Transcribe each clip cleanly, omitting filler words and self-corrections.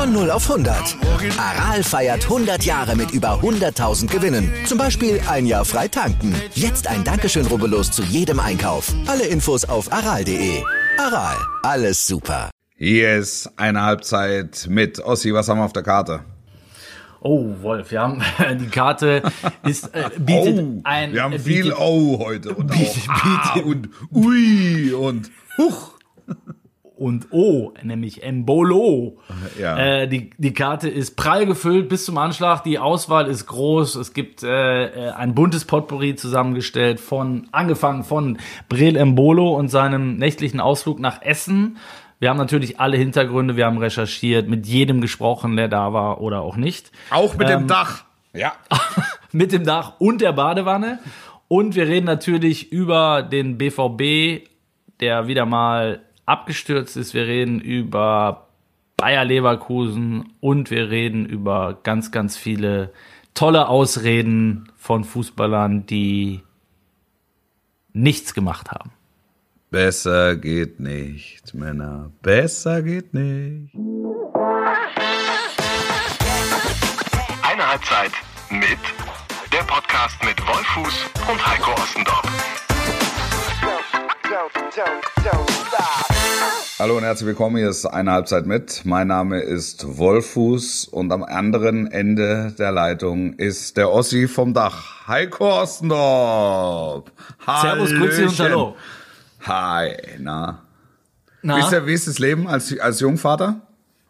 Von 0 auf 100. Aral feiert 100 Jahre mit über 100.000 Gewinnen. Zum Beispiel ein Jahr frei tanken. Jetzt ein Dankeschön, rubbellos zu jedem Einkauf. Alle Infos auf aral.de. Aral, alles super. Hier ist eine Halbzeit mit Ossi. Was haben wir auf der Karte? Oh, Wolf, wir haben die Karte bietet ein. Wir haben viel heute und auch und ui und huch. Und nämlich Embolo. Ja. Die Karte ist prall gefüllt bis zum Anschlag. Die Auswahl ist groß. Es gibt ein buntes Potpourri zusammengestellt angefangen von Breel Embolo und seinem nächtlichen Ausflug nach Essen. Wir haben natürlich alle Hintergründe, wir haben recherchiert, mit jedem gesprochen, der da war oder auch nicht. Auch mit dem Dach. Ja. Mit dem Dach und der Badewanne. Und wir reden natürlich über den BVB, der wieder mal abgestürzt ist. Wir reden über Bayer Leverkusen und wir reden über ganz, ganz viele tolle Ausreden von Fußballern, die nichts gemacht haben. Besser geht nicht, Männer. Besser geht nicht. Eine Halbzeit mit der Podcast mit Wolfuß und Heiko Ostendorf. Hallo und herzlich willkommen, hier ist eine Halbzeit mit. Mein Name ist Wolfuß und am anderen Ende der Leitung ist der Ossi vom Dach, Heiko Ostendorf. Servus, grüezi und hallo. Hi, na? Wie ist das Leben als Jungvater?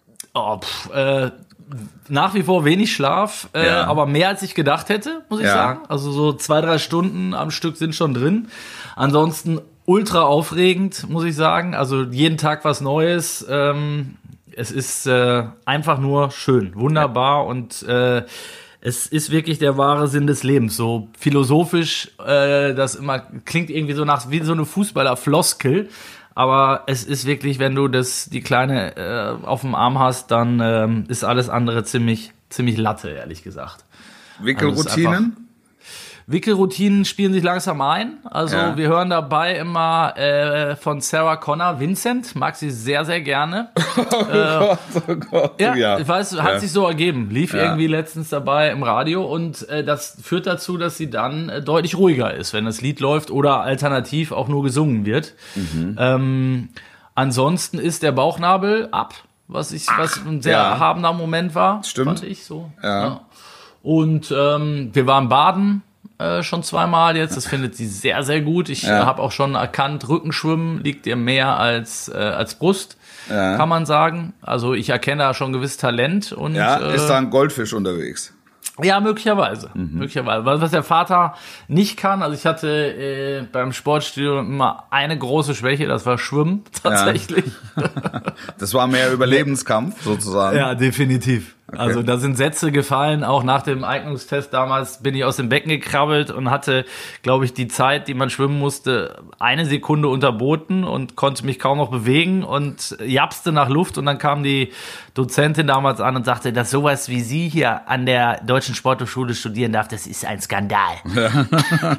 Nach wie vor wenig Schlaf, Ja. aber mehr als ich gedacht hätte, muss ich sagen. Also so 2-3 Stunden am Stück sind schon drin. Ansonsten ultra aufregend, muss ich sagen. Also jeden Tag was Neues. Es ist einfach nur schön, wunderbar und es ist wirklich der wahre Sinn des Lebens. So philosophisch, das immer klingt irgendwie so wie so eine Fußballerfloskel. Aber es ist wirklich, wenn du die Kleine auf dem Arm hast, dann ist alles andere ziemlich Latte, ehrlich gesagt. Wickelroutinen? Wickelroutinen spielen sich langsam ein. Also wir hören dabei immer von Sarah Connor, Vincent, mag sie sehr, sehr gerne. Oh Gott. Ja, ich weiß, hat sich so ergeben. Lief irgendwie letztens dabei im Radio und das führt dazu, dass sie dann deutlich ruhiger ist, wenn das Lied läuft oder alternativ auch nur gesungen wird. Ansonsten ist der Bauchnabel ab, was ein sehr erhabener Moment war. Stimmt. Fand ich so. Ja. Und wir waren baden. Schon zweimal jetzt, das findet sie sehr, sehr gut. Ich habe auch schon erkannt, Rückenschwimmen liegt ihr mehr als Brust, kann man sagen. Also ich erkenne da schon gewiss Talent. Und, ist da ein Goldfisch unterwegs? Ja, möglicherweise. Möglicherweise. Was der Vater nicht kann, also ich hatte beim Sportstudio immer eine große Schwäche, das war Schwimmen, tatsächlich. Ja. Das war mehr Überlebenskampf, sozusagen. Ja, definitiv. Okay. Also da sind Sätze gefallen, auch nach dem Eignungstest damals bin ich aus dem Becken gekrabbelt und hatte, glaube ich, die Zeit, die man schwimmen musste, 1 Sekunde unterboten und konnte mich kaum noch bewegen und japste nach Luft und dann kam die Dozentin damals an und sagte, dass sowas wie Sie hier an der Deutschen Sporthochschule studieren darf, das ist ein Skandal. Ja.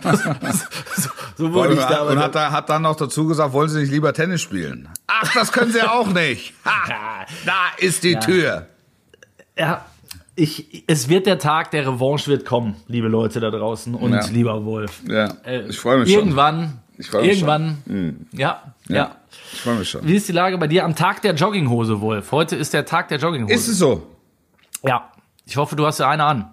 so wurde ich damals. Und hat dann noch dazu gesagt, wollen Sie nicht lieber Tennis spielen? Ach, das können Sie auch nicht. Ha, da ist die Tür. Ja, es wird der Tag der Revanche wird kommen, liebe Leute da draußen und lieber Wolf. Ja, ich freue mich irgendwann, schon. Irgendwann, ja. Ich freue mich schon. Wie ist die Lage bei dir am Tag der Jogginghose, Wolf? Heute ist der Tag der Jogginghose. Ist es so? Ja, ich hoffe, du hast ja eine an.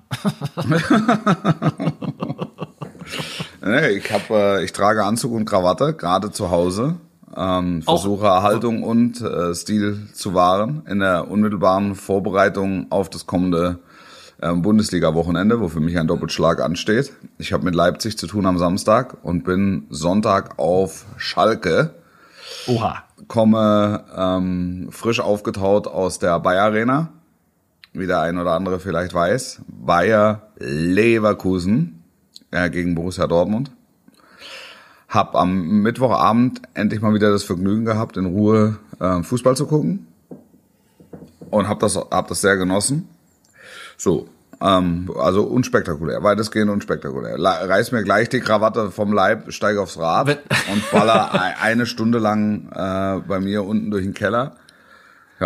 Ich trage Anzug und Krawatte, gerade zu Hause. Versuche Erhaltung und Stil zu wahren in der unmittelbaren Vorbereitung auf das kommende Bundesliga-Wochenende, wo für mich ein Doppelschlag ansteht. Ich habe mit Leipzig zu tun am Samstag und bin Sonntag auf Schalke. Oha. Komme frisch aufgetaut aus der Bayer Arena, wie der ein oder andere vielleicht weiß. Bayer Leverkusen gegen Borussia Dortmund. Hab am Mittwochabend endlich mal wieder das Vergnügen gehabt, in Ruhe Fußball zu gucken und hab das sehr genossen. So, also unspektakulär, weitestgehend unspektakulär. Reiß mir gleich die Krawatte vom Leib, steige aufs Rad und baller 1 Stunde lang bei mir unten durch den Keller. Ja,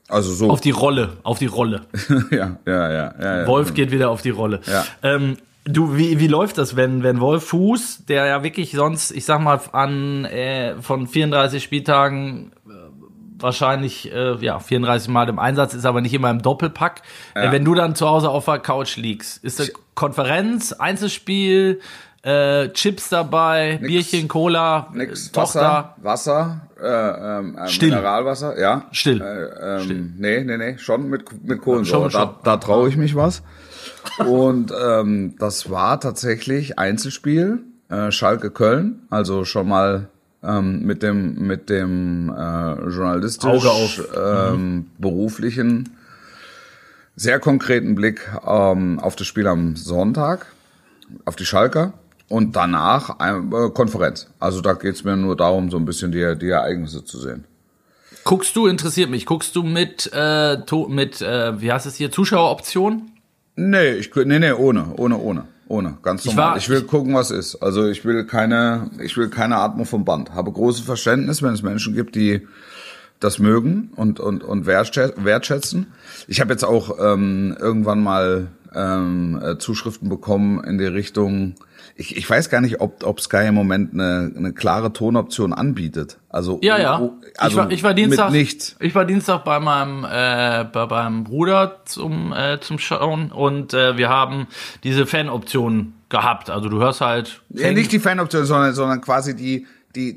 Also so. Auf die Rolle. ja. Wolf geht wieder auf die Rolle. Ja. Wie läuft das, wenn Wolf Fuß, der ja wirklich sonst, ich sag mal, von 34 Spieltagen wahrscheinlich 34 Mal im Einsatz ist, aber nicht immer im Doppelpack. Wenn du dann zu Hause auf der Couch liegst, ist das Konferenz, Einzelspiel, Chips dabei, nix, Bierchen, Cola, nix, Tochter? Wasser, Still. Mineralwasser, ja. Still. Nee, schon mit Kohlensäure. Schon. Da traue ich mich was. Und das war tatsächlich Einzelspiel, Schalke Köln, also schon mal mit dem journalistisch beruflichen, sehr konkreten Blick auf das Spiel am Sonntag, auf die Schalker. Und danach Konferenz. Also da geht's mir nur darum, so ein bisschen die Ereignisse zu sehen. Interessiert mich, guckst du mit wie heißt es hier, Zuschaueroption? Nee, ohne, ganz normal. Ich will gucken, was ist. Also ich will keine Atmung vom Band. Habe großes Verständnis, wenn es Menschen gibt, die das mögen und wertschätzen. Ich habe jetzt auch irgendwann mal Zuschriften bekommen in die Richtung. Ich weiß gar nicht, ob Sky im Moment eine klare Tonoption anbietet. Also ja. Also ich war Dienstag. Mit nichts. Ich war Dienstag bei meinem Bruder zum Schauen und wir haben diese Fanoption gehabt. Also du hörst halt. Ja, nicht die Fanoption, sondern quasi die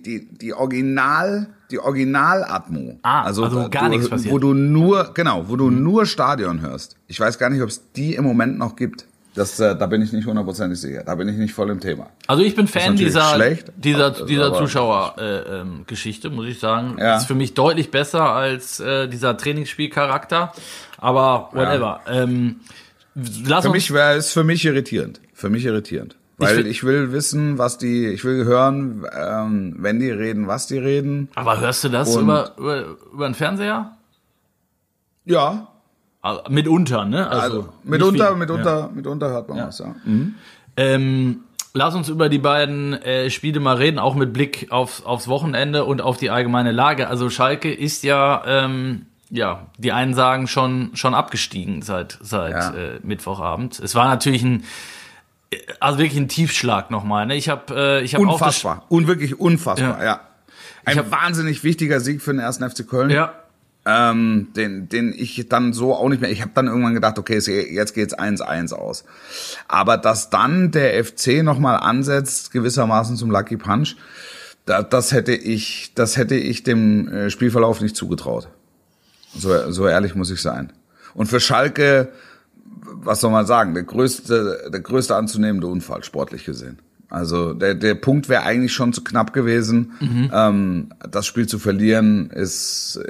Originalatmo. Also gar nichts passiert. Wo du nur Stadion hörst. Ich weiß gar nicht, ob es die im Moment noch gibt. Da bin ich nicht 100% sicher. Da bin ich nicht voll im Thema. Also ich bin Fan dieser aber Zuschauergeschichte, muss ich sagen. Ja. Das ist für mich deutlich besser als dieser Trainingsspielcharakter. Aber whatever. Ja. Für mich irritierend. Weil ich will wissen, ich will hören, wenn die reden, was die reden. Aber hörst du das über den Fernseher? Ja. Also, mitunter, ne? Also mitunter hört man was, ja. Lass uns über die beiden Spiele mal reden, auch mit Blick aufs Wochenende und auf die allgemeine Lage. Also Schalke ist ja, die einen sagen schon abgestiegen seit Mittwochabend. Es war natürlich wirklich ein Tiefschlag nochmal. Ne? Ich habe unfassbar und wirklich unfassbar. Ja. Ein wahnsinnig wichtiger Sieg für den 1. FC Köln. Ja. Den ich dann so auch nicht mehr. Ich habe dann irgendwann gedacht, okay, jetzt geht's 1-1 aus. Aber dass dann der FC nochmal ansetzt, gewissermaßen zum Lucky Punch, das hätte ich dem Spielverlauf nicht zugetraut. So ehrlich muss ich sein. Und für Schalke, was soll man sagen, der größte anzunehmende Unfall, sportlich gesehen. Also der Punkt wäre eigentlich schon zu knapp gewesen. Das Spiel zu verlieren ist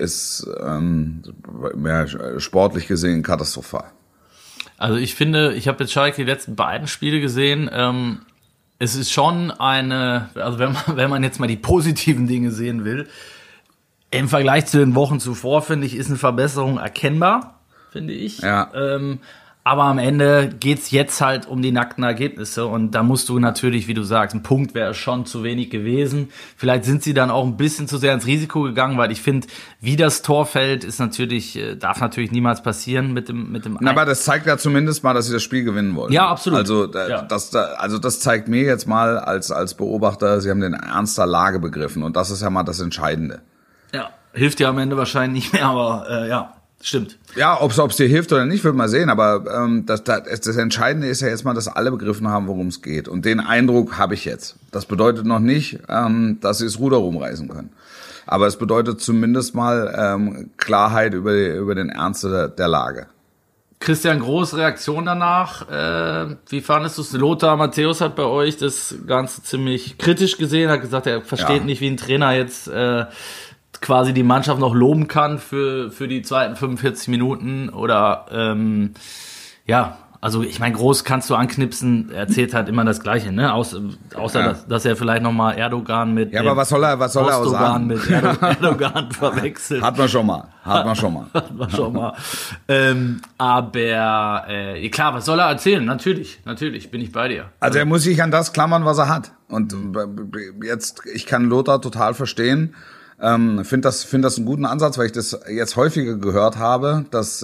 sportlich gesehen katastrophal. Also ich finde, ich habe jetzt Schalke die letzten beiden Spiele gesehen. Es ist schon also wenn man jetzt mal die positiven Dinge sehen will, im Vergleich zu den Wochen zuvor, finde ich, ist eine Verbesserung erkennbar, finde ich. Ja. Aber am Ende geht's jetzt halt um die nackten Ergebnisse und da musst du natürlich, wie du sagst, ein Punkt wäre schon zu wenig gewesen. Vielleicht sind sie dann auch ein bisschen zu sehr ins Risiko gegangen, weil ich finde, wie das Tor fällt, darf natürlich niemals passieren mit dem. Aber das zeigt ja zumindest mal, dass sie das Spiel gewinnen wollen. Ja, absolut. Also das zeigt mir jetzt mal als Beobachter, sie haben den Ernst der Lage begriffen und das ist ja mal das Entscheidende. Ja, hilft dir am Ende wahrscheinlich nicht mehr, aber ja. Stimmt. Ja, ob's dir hilft oder nicht, wird man sehen. Aber das Entscheidende ist ja jetzt mal, dass alle begriffen haben, worum es geht. Und den Eindruck habe ich jetzt. Das bedeutet noch nicht, dass sie das Ruder rumreißen können. Aber es bedeutet zumindest mal Klarheit über den Ernst der Lage. Christian Groß, Reaktion danach. Wie fandest du es? Lothar Matthäus hat bei euch das Ganze ziemlich kritisch gesehen, hat gesagt, er versteht nicht, wie ein Trainer jetzt quasi die Mannschaft noch loben kann für die zweiten 45 Minuten oder also ich meine, Groß kannst du anknipsen, er erzählt halt immer das Gleiche, ne? Außer dass er vielleicht nochmal Erdogan mit aber was soll er auch sagen? Mit Erdogan verwechselt. Hat man schon mal. Aber klar, was soll er erzählen? Natürlich bin ich bei dir. Also er muss sich an das klammern, was er hat. Und jetzt, ich kann Lothar total verstehen. Find das einen guten Ansatz, weil ich das jetzt häufiger gehört habe, dass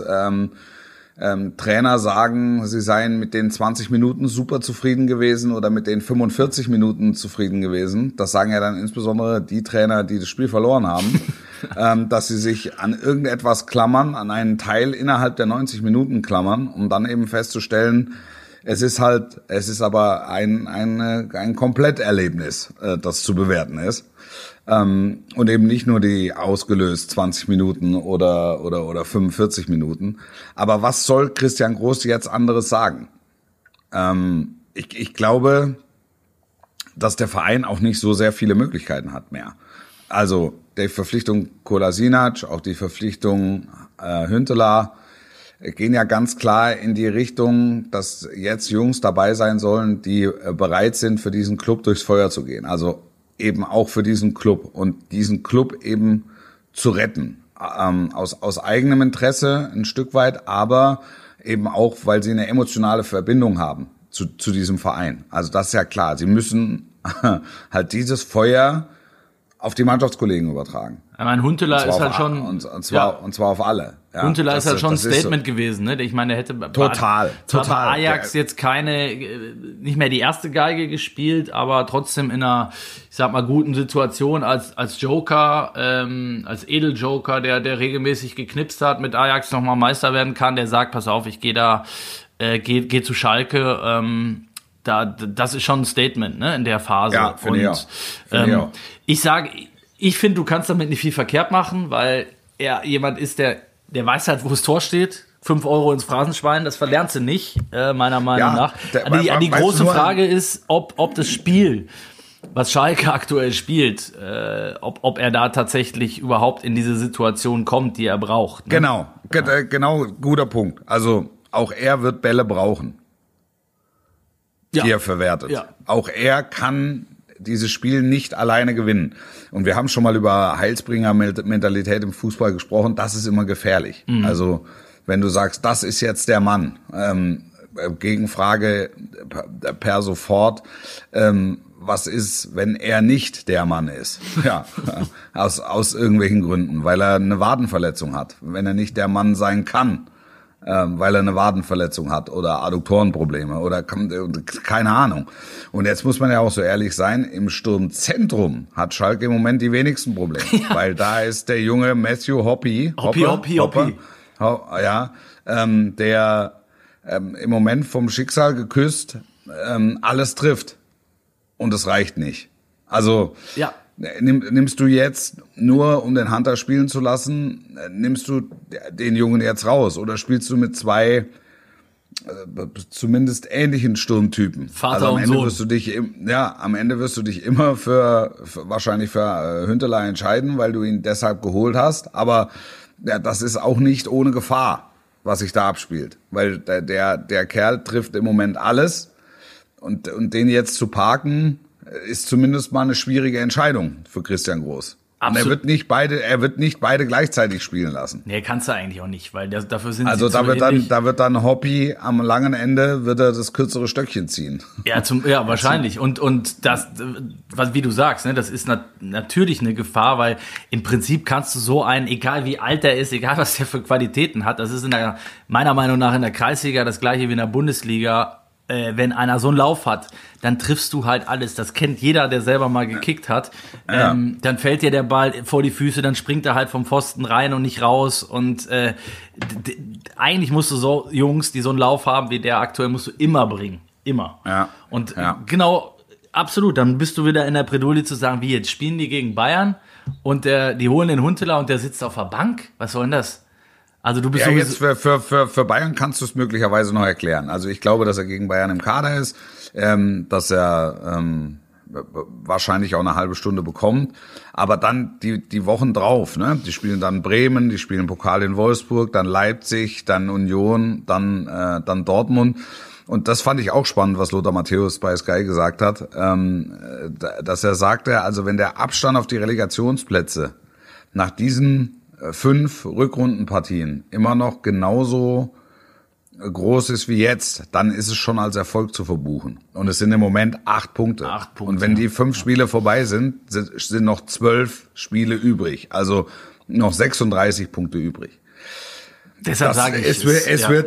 Trainer sagen, sie seien mit den 20 Minuten super zufrieden gewesen oder mit den 45 Minuten zufrieden gewesen. Das sagen ja dann insbesondere die Trainer, die das Spiel verloren haben, dass sie sich an irgendetwas klammern, an einen Teil innerhalb der 90 Minuten klammern, um dann eben festzustellen, es ist aber ein Kompletterlebnis, das zu bewerten ist. Und eben nicht nur die ausgelöst 20 Minuten oder 45 Minuten. Aber was soll Christian Groß jetzt anderes sagen? Ich glaube, dass der Verein auch nicht so sehr viele Möglichkeiten hat mehr. Also die Verpflichtung Kolasinac, auch die Verpflichtung Huntelaar gehen ja ganz klar in die Richtung, dass jetzt Jungs dabei sein sollen, die bereit sind, für diesen Club durchs Feuer zu gehen. Also eben auch für diesen Club und diesen Club eben zu retten. Aus eigenem Interesse ein Stück weit, aber eben auch, weil sie eine emotionale Verbindung haben zu diesem Verein. Also das ist ja klar. Sie müssen halt dieses Feuer auf die Mannschaftskollegen übertragen. Ich meine, Huntelaar ist halt schon... Und zwar auf alle. Ja, Huntelaar ist halt schon ein Statement gewesen, ne? Ich meine, der hätte total. bei Ajax jetzt nicht mehr die erste Geige gespielt, aber trotzdem in einer, ich sag mal, guten Situation als Joker, als Edeljoker, der regelmäßig geknipst hat, mit Ajax nochmal Meister werden kann, der sagt, pass auf, ich gehe zu Schalke, das ist schon ein Statement, ne, in der Phase. Ja, und ich finde, du kannst damit nicht viel verkehrt machen, weil er jemand ist, der weiß halt, wo das Tor steht. 5 Euro ins Phrasenschwein, das verlernst du nicht, meiner Meinung nach. Die große Frage ist, ob das Spiel, was Schalke aktuell spielt, ob er da tatsächlich überhaupt in diese Situation kommt, die er braucht. Ne? Genau, guter Punkt. Also auch er wird Bälle brauchen, die er verwertet. Ja. Auch er kann dieses Spiel nicht alleine gewinnen. Und wir haben schon mal über Heilsbringer-Mentalität im Fußball gesprochen. Das ist immer gefährlich. Mhm. Also wenn du sagst, das ist jetzt der Mann, Gegenfrage per sofort, was ist, wenn er nicht der Mann ist? Ja, aus irgendwelchen Gründen, weil er eine Wadenverletzung hat. Wenn er nicht der Mann sein kann, weil er eine Wadenverletzung hat oder Adduktorenprobleme oder keine Ahnung. Und jetzt muss man ja auch so ehrlich sein, im Sturmzentrum hat Schalke im Moment die wenigsten Probleme, weil da ist der junge Matthew Hoppe. Ja, der im Moment vom Schicksal geküsst alles trifft. Und es reicht nicht. Also nimmst du jetzt nur, um den Hunter spielen zu lassen, nimmst du den Jungen jetzt raus oder spielst du mit 2 zumindest ähnlichen Sturmtypen? Vater und Sohn. Am Ende wirst du dich immer wahrscheinlich für Huntelaar entscheiden, weil du ihn deshalb geholt hast. Aber das ist auch nicht ohne Gefahr, was sich da abspielt, weil der Kerl trifft im Moment alles und den jetzt zu parken ist zumindest mal eine schwierige Entscheidung für Christian Groß. Absolut. Und er wird nicht beide gleichzeitig spielen lassen. Nee, kannst du eigentlich auch nicht, weil dafür sind also sie zu ähnlich. Da wird dann Hoppe am langen Ende wird er das kürzere Stöckchen ziehen. Ja, wahrscheinlich. Und das, wie du sagst, ne, das ist natürlich eine Gefahr, weil im Prinzip kannst du so einen, egal wie alt er ist, egal was der für Qualitäten hat, das ist meiner Meinung nach in der Kreisliga das gleiche wie in der Bundesliga. Wenn einer so einen Lauf hat, dann triffst du halt alles. Das kennt jeder, der selber mal gekickt hat. Ja. Dann fällt dir der Ball vor die Füße, dann springt er halt vom Pfosten rein und nicht raus. Und eigentlich musst du so Jungs, die so einen Lauf haben wie der aktuell, musst du immer bringen. Immer. Ja. Und genau, absolut. Dann bist du wieder in der Bredouille zu sagen, wie jetzt spielen die gegen Bayern und die holen den Huntelaar und der sitzt auf der Bank. Was soll denn das? Also du bist jetzt für Bayern kannst du es möglicherweise noch erklären. Also ich glaube, dass er gegen Bayern im Kader ist, dass er wahrscheinlich auch eine halbe Stunde bekommt. Aber dann die Wochen drauf, ne? Die spielen dann Bremen, die spielen Pokal in Wolfsburg, dann Leipzig, dann Union, dann Dortmund. Und das fand ich auch spannend, was Lothar Matthäus bei Sky gesagt hat, dass er sagte, also wenn der Abstand auf die Relegationsplätze nach diesen 5 Rückrundenpartien immer noch genauso groß ist wie jetzt, dann ist es schon als Erfolg zu verbuchen. Und es sind im Moment 8 Punkte. 8 Punkte. Und wenn die 5 Spiele vorbei sind noch 12 Spiele übrig. Also noch 36 Punkte übrig. Deshalb sage ich, es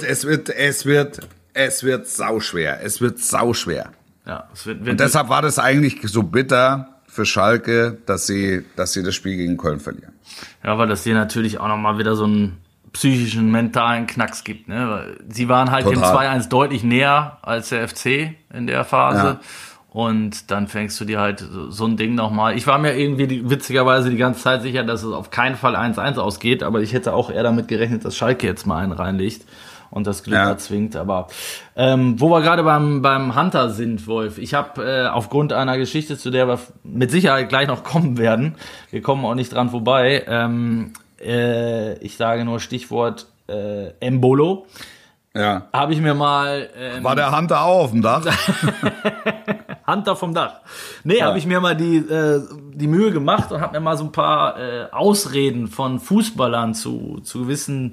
wird sauschwer. Es wird sauschwer. Ja, und deshalb war das eigentlich so bitter für Schalke, dass sie das Spiel gegen Köln verlieren. Ja, weil das hier natürlich auch nochmal wieder so einen psychischen, mentalen Knacks gibt. Ne? Sie waren halt dem 2-1 deutlich näher als der FC in der Phase. Ja. Und dann fängst du dir halt so ein Ding nochmal. Ich war mir irgendwie witzigerweise die ganze Zeit sicher, dass es auf keinen Fall 1-1 ausgeht, aber ich hätte auch eher damit gerechnet, dass Schalke jetzt mal einen reinlegt und das Glück erzwingt. Aber wo wir gerade beim Hunter sind, Wolf, ich habe aufgrund einer Geschichte, zu der wir mit Sicherheit gleich noch kommen werden, wir kommen auch nicht dran vorbei, ich sage nur Stichwort Embolo. Ja. Habe ich mir mal... war der Hunter auch auf dem Dach? Hunter vom Dach. Nee, habe ich mir mal die Mühe gemacht und habe mir mal so ein paar Ausreden von Fußballern zu gewissen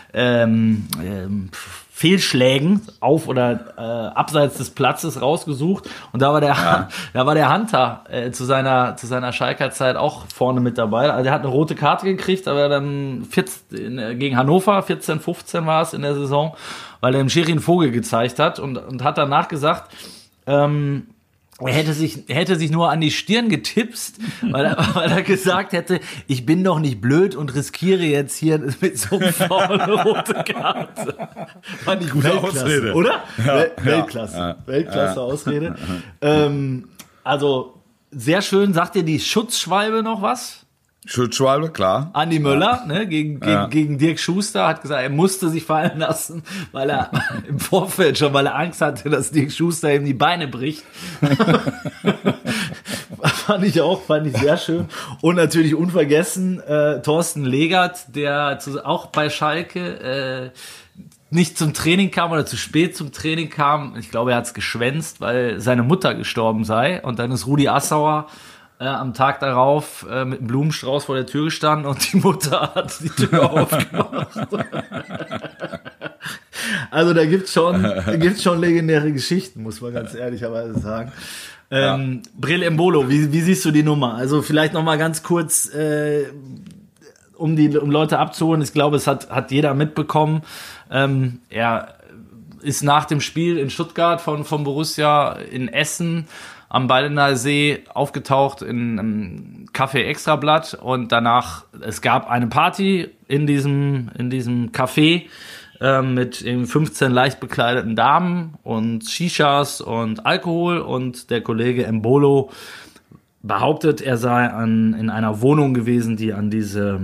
Fehlschlägen auf oder abseits des Platzes rausgesucht. Und da war der Hunter zu seiner Schalker Zeit auch vorne mit dabei. Also er hat eine rote Karte gekriegt, aber dann gegen Hannover, 14-15 war es in der Saison, weil er dem Schiri einen Vogel gezeigt hat und hat danach gesagt, er hätte sich nur an die Stirn getipst, weil er gesagt hätte, ich bin doch nicht blöd und riskiere jetzt hier mit so einem Foul eine rote Karte. Fand ich gute Ausrede, oder? Ja, Weltklasse. Weltklasse Ausrede. Also sehr schön. Sagt dir die Schutzschwalbe noch was? Schutzschwalbe, klar. Andi Möller, ne, gegen Dirk Schuster, hat gesagt, er musste sich fallen lassen, weil er im Vorfeld schon, weil er Angst hatte, dass Dirk Schuster ihm die Beine bricht. Fand ich sehr schön. Und natürlich unvergessen, Thorsten Legert, der auch bei Schalke, nicht zum Training kam oder zu spät zum Training kam. Ich glaube, er hat es geschwänzt, weil seine Mutter gestorben sei. Und dann ist Rudi Assauer am Tag darauf mit einem Blumenstrauß vor der Tür gestanden und die Mutter hat die Tür aufgemacht. Also da gibt's schon legendäre Geschichten, muss man ganz ehrlicherweise sagen. Breel Embolo, wie siehst du die Nummer? Also vielleicht noch mal ganz kurz, um Leute abzuholen. Ich glaube, es hat jeder mitbekommen. Er ist nach dem Spiel in Stuttgart von Borussia in Essen am Baldener See aufgetaucht in einem Café Extrablatt und danach, es gab eine Party in diesem Café mit 15 leicht bekleideten Damen und Shishas und Alkohol und der Kollege Embolo behauptet, er sei in einer Wohnung gewesen, die an dieses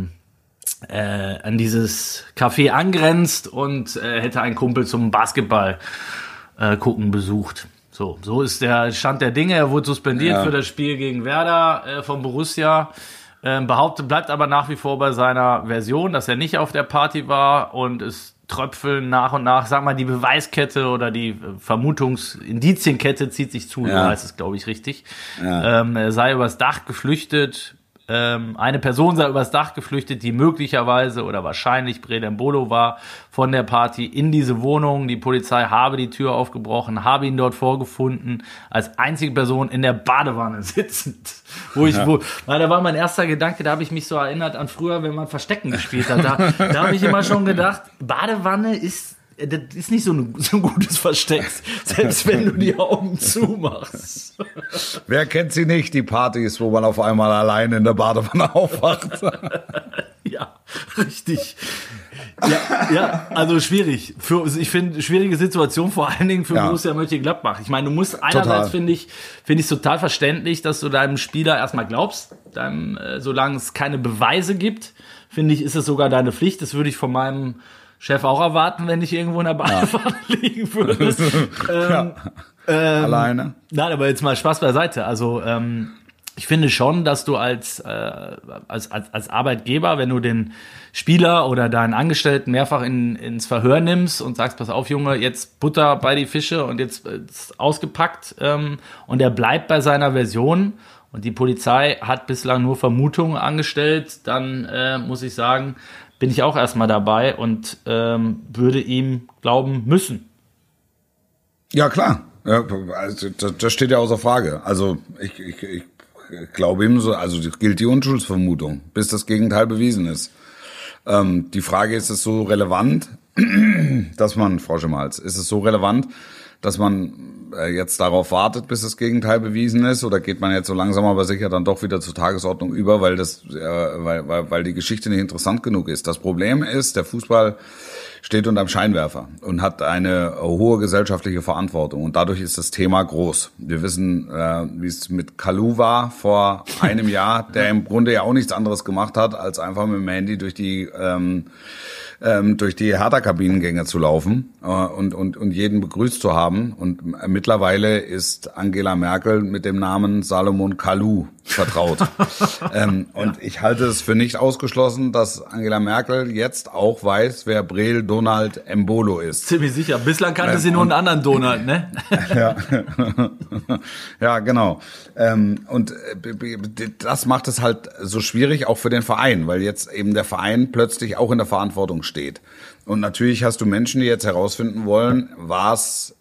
Café angrenzt und hätte einen Kumpel zum Basketball gucken besucht. So ist der Stand der Dinge. Er wurde suspendiert für das Spiel gegen Werder von Borussia. Bleibt aber nach wie vor bei seiner Version, dass er nicht auf der Party war und es tröpfeln nach und nach, sag mal, die Beweiskette oder die Indizienkette zieht sich zu, so heißt es, glaube ich, richtig. Ja. Er sei übers Dach geflüchtet. Eine Person sei übers Dach geflüchtet, die möglicherweise oder wahrscheinlich Breel Embolo war, von der Party in diese Wohnung. Die Polizei habe die Tür aufgebrochen, habe ihn dort vorgefunden, als einzige Person in der Badewanne sitzend. Da war mein erster Gedanke, da habe ich mich so erinnert an früher, wenn man Verstecken gespielt hat. Da habe ich immer schon gedacht, Badewanne ist nicht so ein gutes Versteck, selbst wenn du die Augen zumachst. Wer kennt sie nicht, die Partys, wo man auf einmal alleine in der Badewanne aufwacht? Ja, richtig. Ja, also schwierig. Ich finde, schwierige Situation, vor allen Dingen für Borussia Mönchengladbach. Ich meine, du musst einerseits, finde ich es total verständlich, dass du deinem Spieler erstmal glaubst, solange es keine Beweise gibt, finde ich, ist es sogar deine Pflicht. Das würde ich von meinem Chef auch erwarten, wenn ich irgendwo in der Badewanne liegen würde. Alleine? Nein, aber jetzt mal Spaß beiseite. Also ich finde schon, dass du als Arbeitgeber, wenn du den Spieler oder deinen Angestellten mehrfach ins Verhör nimmst und sagst, pass auf Junge, jetzt Butter bei die Fische und jetzt ist ausgepackt und er bleibt bei seiner Version und die Polizei hat bislang nur Vermutungen angestellt, dann muss ich sagen, bin ich auch erstmal dabei und würde ihm glauben müssen. Ja, klar. Ja, also, das steht ja außer Frage. Also ich glaube ihm so, also gilt die Unschuldsvermutung, bis das Gegenteil bewiesen ist. Die Frage ist es so relevant, dass man, Frau Schimmelz, ist es so relevant, dass man jetzt darauf wartet, bis das Gegenteil bewiesen ist, oder geht man jetzt so langsam aber sicher dann doch wieder zur Tagesordnung über, weil die Geschichte nicht interessant genug ist. Das Problem ist, der Fußball steht unterm Scheinwerfer und hat eine hohe gesellschaftliche Verantwortung, und dadurch ist das Thema groß. Wir wissen, wie es mit Kalou war vor einem Jahr, der im Grunde ja auch nichts anderes gemacht hat, als einfach mit dem Handy durch die Hertha-Kabinengänge zu laufen und jeden begrüßt zu haben. Und mittlerweile ist Angela Merkel mit dem Namen Salomon Kalou vertraut. Und ich halte es für nicht ausgeschlossen, dass Angela Merkel jetzt auch weiß, wer Breel Donald Embolo ist. Ziemlich sicher. Bislang kannte sie nur einen anderen Donald, ne? Ja, ja, genau. Und das macht es halt so schwierig, auch für den Verein, weil jetzt eben der Verein plötzlich auch in der Verantwortung steht. Und natürlich hast du Menschen, die jetzt herausfinden wollen, was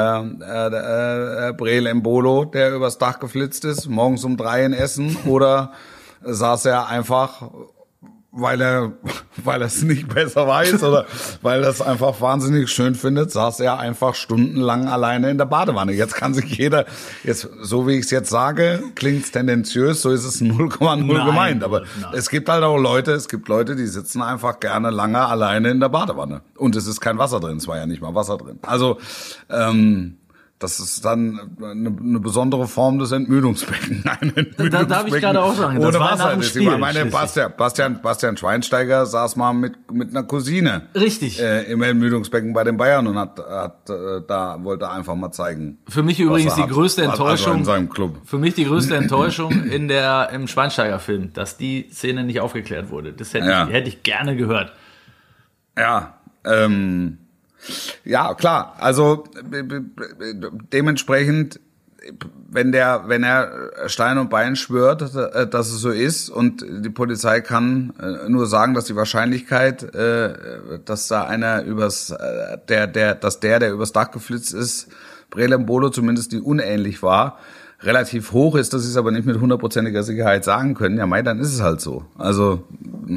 Breel Embolo, der übers Dach geflitzt ist, morgens um 3 in Essen, oder saß er einfach, weil er es nicht besser weiß oder weil er es einfach wahnsinnig schön findet, saß er einfach stundenlang alleine in der Badewanne. Jetzt kann sich jeder, jetzt so wie ich es jetzt sage, klingt's tendenziös, so ist es 0,0 gemeint. Aber es gibt halt auch Leute, die sitzen einfach gerne lange alleine in der Badewanne. Und es ist kein Wasser drin, es war ja nicht mal Wasser drin. Also das ist dann eine besondere Form des Entmüdungsbeckens. Da darf ich gerade auch sagen, das ohne war Wasser. nach dem Spiel. Ich meine, Bastian Schweinsteiger saß mal mit einer Cousine. Richtig. Im Entmüdungsbecken bei den Bayern und wollte einfach mal zeigen. Für mich übrigens die größte Enttäuschung. Also in seinem Club. Für mich die größte Enttäuschung im Schweinsteiger-Film, dass die Szene nicht aufgeklärt wurde. Das hätte ich gerne gehört. Ja, ja, klar. Also dementsprechend, wenn er Stein und Bein schwört, dass es so ist, und die Polizei kann nur sagen, dass die Wahrscheinlichkeit, dass da einer der übers Dach geflitzt ist, Breel Embolo, zumindest die unähnlich war, relativ hoch ist, dass sie es aber nicht mit 100%iger Sicherheit sagen können. Ja, dann ist es halt so. Also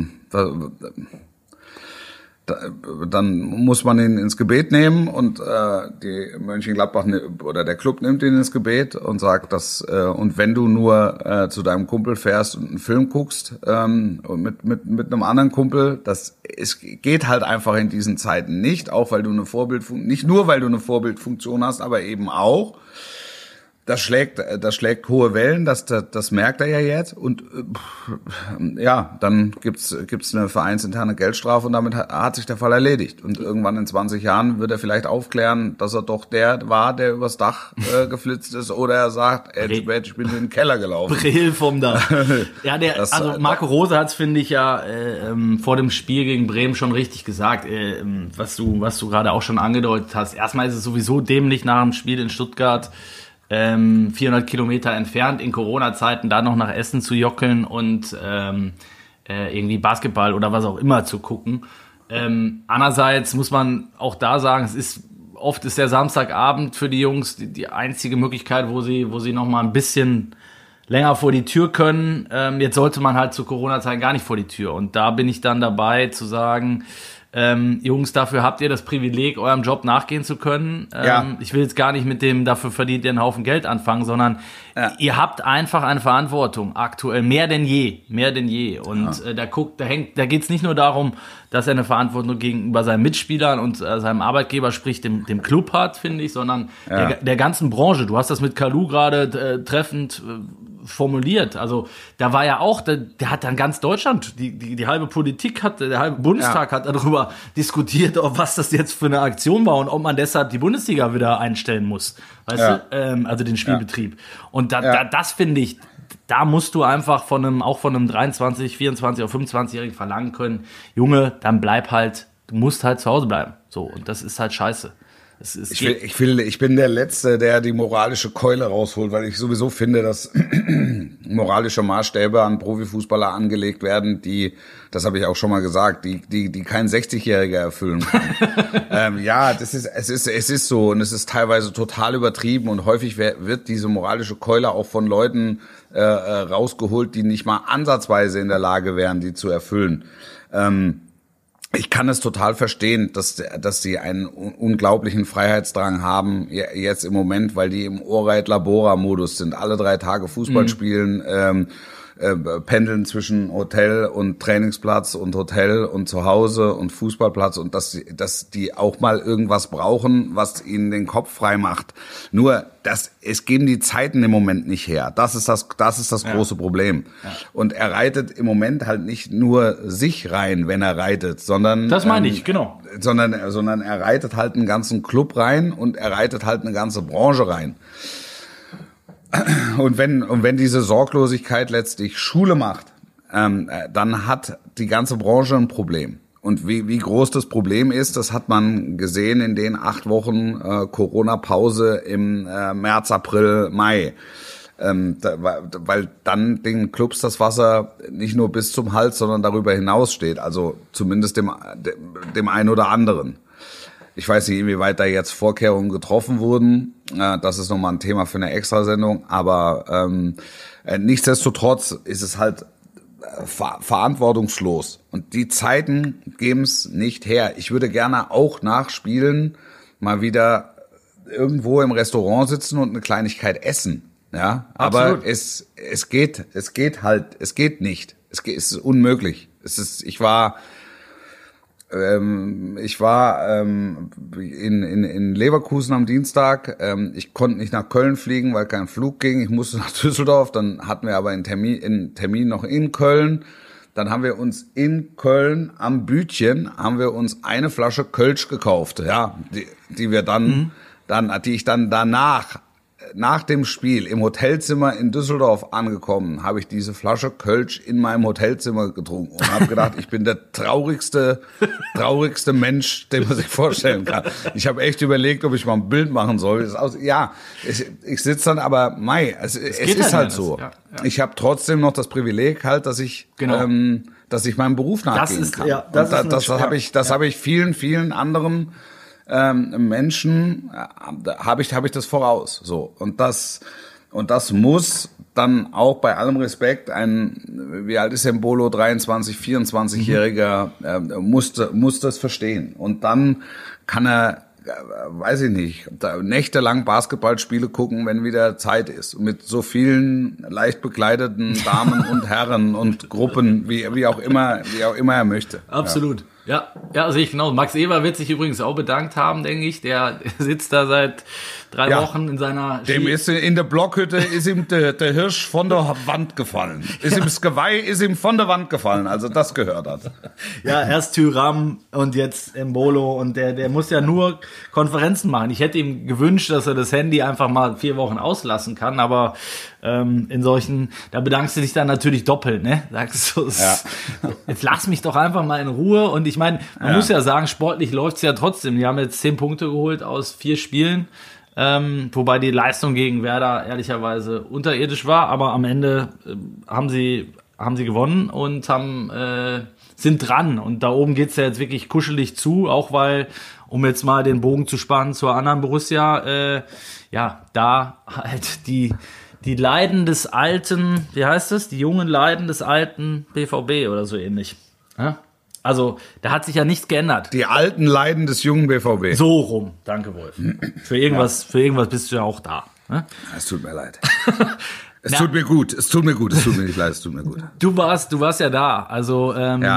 dann muss man ihn ins Gebet nehmen, und die Mönchengladbach oder der Club nimmt ihn ins Gebet und sagt, dass und wenn du nur zu deinem Kumpel fährst und einen Film guckst mit einem anderen Kumpel, es geht halt einfach in diesen Zeiten nicht, auch weil du nicht nur weil du eine Vorbildfunktion hast, aber eben auch. Das schlägt hohe Wellen, das merkt er ja jetzt, und ja, dann gibt's eine vereinsinterne Geldstrafe, und damit hat sich der Fall erledigt. Und irgendwann in 20 Jahren wird er vielleicht aufklären, dass er doch der war, der übers Dach geflitzt ist, oder er sagt, ich bin in den Keller gelaufen. Breel vom Dach. Ja, Marco Rose hat's, finde ich, ja vor dem Spiel gegen Bremen schon richtig gesagt, was du gerade auch schon angedeutet hast. Erstmal ist es sowieso dämlich, nach dem Spiel in Stuttgart 400 Kilometer entfernt in Corona-Zeiten da noch nach Essen zu jockeln und irgendwie Basketball oder was auch immer zu gucken. Andererseits muss man auch da sagen, oft ist der Samstagabend für die Jungs die einzige Möglichkeit, wo sie noch mal ein bisschen länger vor die Tür können. Jetzt sollte man halt zu Corona-Zeiten gar nicht vor die Tür. Und da bin ich dann dabei zu sagen, Jungs, dafür habt ihr das Privileg, eurem Job nachgehen zu können. Ich will jetzt gar nicht mit dem, dafür verdient ihr einen Haufen Geld anfangen, sondern ihr habt einfach eine Verantwortung aktuell, mehr denn je. Und da geht's nicht nur darum, dass er eine Verantwortung gegenüber seinen Mitspielern und seinem Arbeitgeber, sprich dem Club hat, finde ich, sondern der ganzen Branche. Du hast das mit Kalou gerade treffend formuliert. Also da war ja auch, der hat dann ganz Deutschland, die halbe Politik der halbe Bundestag hat darüber diskutiert, was das jetzt für eine Aktion war und ob man deshalb die Bundesliga wieder einstellen muss. Weißt du? Also den Spielbetrieb. Und das finde ich, da musst du einfach von einem 23, 24 oder 25-Jährigen verlangen können, Junge, dann du musst halt zu Hause bleiben. So, und das ist halt scheiße. Ich bin der Letzte, der die moralische Keule rausholt, weil ich sowieso finde, dass moralische Maßstäbe an Profifußballer angelegt werden, das habe ich auch schon mal gesagt, die kein 60-Jähriger erfüllen kann. Ja, es ist so und es ist teilweise total übertrieben und häufig wird diese moralische Keule auch von Leuten rausgeholt, die nicht mal ansatzweise in der Lage wären, die zu erfüllen. Ich kann es total verstehen, dass sie einen unglaublichen Freiheitsdrang haben jetzt im Moment, weil die im Oreit-Labora-Modus sind. Alle 3 Tage Fußball spielen, pendeln zwischen Hotel und Trainingsplatz und Hotel und Zuhause und Fußballplatz und dass die auch mal irgendwas brauchen, was ihnen den Kopf frei macht. Nur, es geben die Zeiten im Moment nicht her. Das ist das große Problem. Ja. Und er reitet im Moment halt nicht nur sich rein, wenn er reitet, sondern das meine ich, genau. Sondern er reitet halt einen ganzen Club rein und er reitet halt eine ganze Branche rein. Und wenn diese Sorglosigkeit letztlich Schule macht, dann hat die ganze Branche ein Problem. Und wie groß das Problem ist, das hat man gesehen in den 8 Wochen Corona-Pause im März, April, Mai. Weil dann den Clubs das Wasser nicht nur bis zum Hals, sondern darüber hinaus steht. Also zumindest dem einen oder anderen. Ich weiß nicht, inwieweit da jetzt Vorkehrungen getroffen wurden. Das ist nochmal ein Thema für eine Extrasendung. Aber nichtsdestotrotz ist es halt verantwortungslos. Und die Zeiten geben es nicht her. Ich würde gerne auch nach Spielen mal wieder irgendwo im Restaurant sitzen und eine Kleinigkeit essen. Ja, aber es geht nicht. Es ist unmöglich. Ich war in Leverkusen am Dienstag. Ich konnte nicht nach Köln fliegen, weil kein Flug ging. Ich musste nach Düsseldorf. Dann hatten wir aber einen Termin noch in Köln. Dann haben wir uns in Köln am Bütchen eine Flasche Kölsch gekauft. Ja, die ich dann danach, nach dem Spiel im Hotelzimmer in Düsseldorf angekommen, habe ich diese Flasche Kölsch in meinem Hotelzimmer getrunken und habe gedacht, ich bin der traurigste Mensch, den man sich vorstellen kann. Ich habe echt überlegt, ob ich mal ein Bild machen soll. Ich sitze dann, aber es ist halt so. Ja. Ich habe trotzdem noch das Privileg halt, dass ich meinem Beruf nachgehen kann. Ja, das habe ich vielen, vielen anderen Menschen habe ich das voraus. So. Und das muss dann auch bei allem Respekt wie alt ist Embolo, 23, 24-Jähriger, muss das verstehen. Und dann kann er, weiß ich nicht, nächtelang Basketballspiele gucken, wenn wieder Zeit ist. Mit so vielen leicht bekleideten Damen und Herren und Gruppen, wie auch immer er möchte. Absolut. Ja, sehe ich genau. Max Eber wird sich übrigens auch bedankt haben, denke ich. Der sitzt da seit 3 Wochen in seiner in der Blockhütte ist ihm der Hirsch von der Wand gefallen. Ihm das Geweih ist ihm von der Wand gefallen, also das gehört hat. Ja, erst Thuram und jetzt Embolo und der muss ja nur Konferenzen machen. Ich hätte ihm gewünscht, dass er das Handy einfach mal 4 Wochen auslassen kann, aber in solchen, da bedankst du dich dann natürlich doppelt, ne? Sagst du, jetzt lass mich doch einfach mal in Ruhe. Und ich meine, man muss ja sagen, sportlich läuft's ja trotzdem. Die haben jetzt 10 Punkte geholt aus 4 Spielen, wobei die Leistung gegen Werder ehrlicherweise unterirdisch war, aber am Ende haben sie gewonnen und sind dran. Und da oben geht's ja jetzt wirklich kuschelig zu, auch weil, um jetzt mal den Bogen zu spannen zur anderen Borussia, da halt die Leiden des alten, wie heißt es? Die jungen Leiden des alten BVB oder so ähnlich. Ja? Also, da hat sich ja nichts geändert. Die alten Leiden des jungen BVB. So rum. Danke, Wolf. Für irgendwas bist du ja auch da. Ne? Es tut mir leid. Es tut mir gut. Es tut mir nicht leid. Es tut mir gut. Du warst ja da. Also,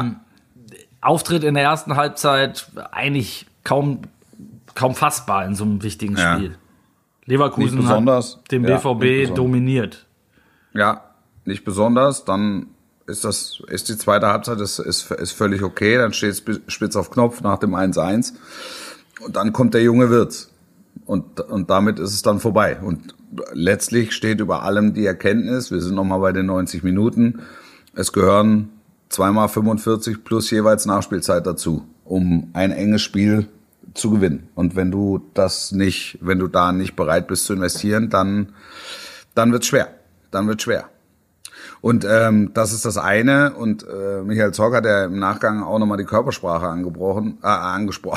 Auftritt in der ersten Halbzeit eigentlich kaum fassbar in so einem wichtigen Spiel. Leverkusen hat den BVB dominiert. Ja, nicht besonders. Dann ist die zweite Halbzeit ist völlig okay. Dann steht es spitz auf Knopf nach dem 1-1. Und dann kommt der junge Wirtz. Und damit ist es dann vorbei. Und letztlich steht über allem die Erkenntnis, wir sind nochmal bei den 90 Minuten, es gehören 2x45 plus jeweils Nachspielzeit dazu, um ein enges Spiel zu gewinnen. Und wenn du da nicht bereit bist zu investieren, dann wird's schwer. Und das ist das eine. Und Michael Zorc hat ja im Nachgang auch nochmal die Körpersprache angebrochen. Ja,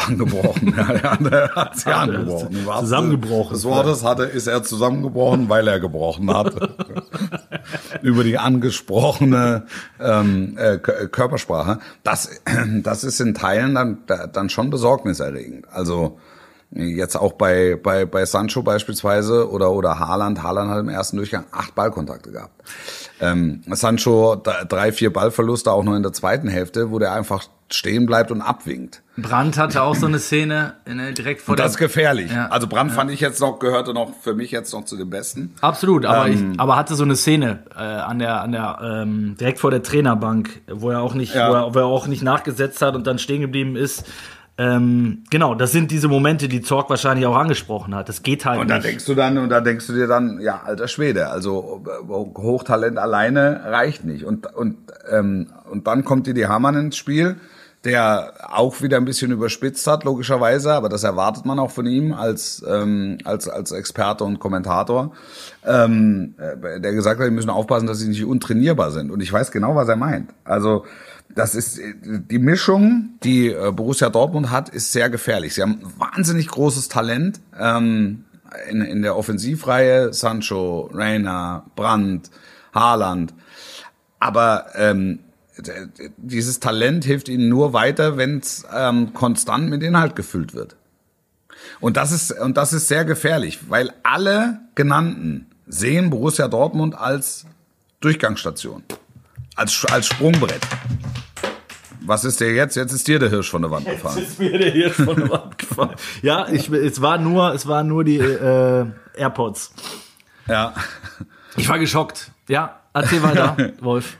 er hat sie angebrochen. Zusammengebrochen. Das Wort ist er zusammengebrochen, weil er gebrochen hat. Über die angesprochene Körpersprache. Das ist in Teilen dann schon besorgniserregend. Also jetzt auch bei Sancho beispielsweise oder Haaland. Haaland hat im ersten Durchgang 8 Ballkontakte gehabt. Sancho 3-4 Ballverluste auch noch in der zweiten Hälfte, wo der einfach stehen bleibt und abwinkt. Brandt hatte auch so eine Szene direkt vor der... Das ist gefährlich. Ja. Also Brandt gehörte noch für mich jetzt noch zu den Besten. Absolut, aber hatte so eine Szene an der direkt vor der Trainerbank, wo er auch nicht nachgesetzt hat und dann stehen geblieben ist. Genau, das sind diese Momente, die Zorc wahrscheinlich auch angesprochen hat. Das geht halt nicht. Und da denkst du dir dann, ja, alter Schwede, also Hochtalent alleine reicht nicht. Und dann kommt Didi Hamann ins Spiel, der auch wieder ein bisschen überspitzt hat, logischerweise, aber das erwartet man auch von ihm als Experte und Kommentator, der gesagt hat, die müssen aufpassen, dass sie nicht untrainierbar sind. Und ich weiß genau, was er meint. Also das ist die Mischung, die Borussia Dortmund hat, ist sehr gefährlich. Sie haben wahnsinnig großes Talent in der Offensivreihe, Sancho, Reina, Brandt, Haaland. Aber dieses Talent hilft ihnen nur weiter, wenn es konstant mit Inhalt gefüllt wird. Und das ist sehr gefährlich, weil alle genannten sehen Borussia Dortmund als Durchgangsstation, als Sprungbrett. Was ist dir jetzt? Jetzt ist dir der Hirsch von der Wand gefahren. Jetzt ist mir der Hirsch von der Wand gefahren. Ja, es waren nur die AirPods. Ja. Ich war geschockt. Ja, erzähl weiter, Wolf.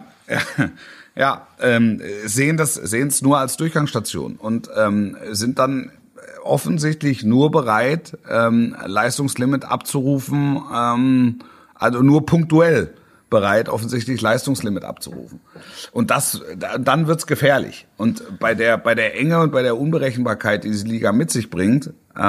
Sehen es nur als Durchgangsstation und sind dann offensichtlich nur bereit, Leistungslimit abzurufen, also nur punktuell bereit, offensichtlich Leistungslimit abzurufen. Und dann wird's gefährlich. Und bei der Enge und bei der Unberechenbarkeit, die diese Liga mit sich bringt,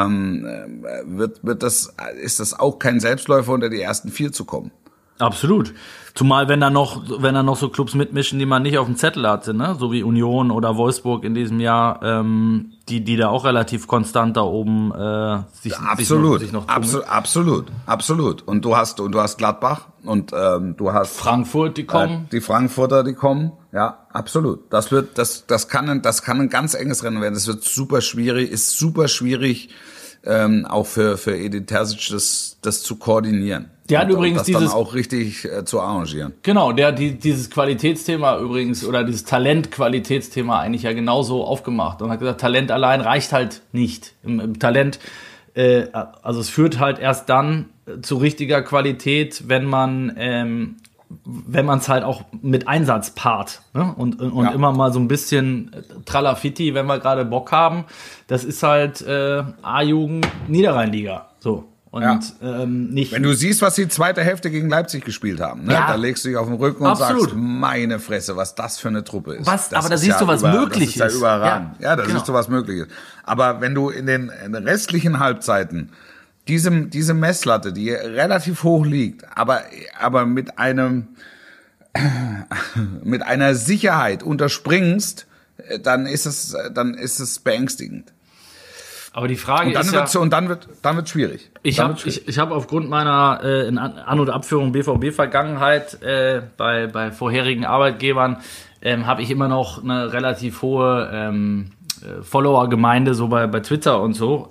ist das auch kein Selbstläufer, unter die ersten 4 zu kommen. Absolut. Zumal wenn da noch so Clubs mitmischen, die man nicht auf dem Zettel hatte, ne, so wie Union oder Wolfsburg in diesem Jahr, die da auch relativ konstant da oben sich noch absolut. Und du hast Gladbach und du hast Frankfurt, die kommen. Die Frankfurter, die kommen. Ja, absolut. Das kann ein ganz enges Rennen werden. Das wird super schwierig, auch für Edin Terzic das zu koordinieren. Der hat übrigens das dann auch richtig zu arrangieren. Genau, dieses Qualitätsthema übrigens oder dieses Talent-Qualitätsthema eigentlich ja genauso aufgemacht und hat gesagt, Talent allein reicht halt nicht. Im Talent, also es führt halt erst dann zu richtiger Qualität, wenn man es halt auch mit Einsatz paart, ne? und immer mal so ein bisschen Tralafitti, wenn wir gerade Bock haben. Das ist halt A-Jugend Niederrheinliga, so. Und nicht. Wenn du siehst, was die zweite Hälfte gegen Leipzig gespielt haben, ne? Da legst du dich auf den Rücken und sagst, meine Fresse, was das für eine Truppe ist. Aber da siehst du, was möglich ist. Das ist ja überragend. Ja, da siehst du, was möglich ist. Aber wenn du in den restlichen Halbzeiten diese Messlatte, die relativ hoch liegt, aber mit einer Sicherheit unterspringst, dann ist es beängstigend. Aber die Frage ist dann wird schwierig. Ich habe aufgrund meiner An- und Abführung BVB-Vergangenheit bei vorherigen Arbeitgebern habe ich immer noch eine relativ hohe Follower-Gemeinde so bei Twitter und so,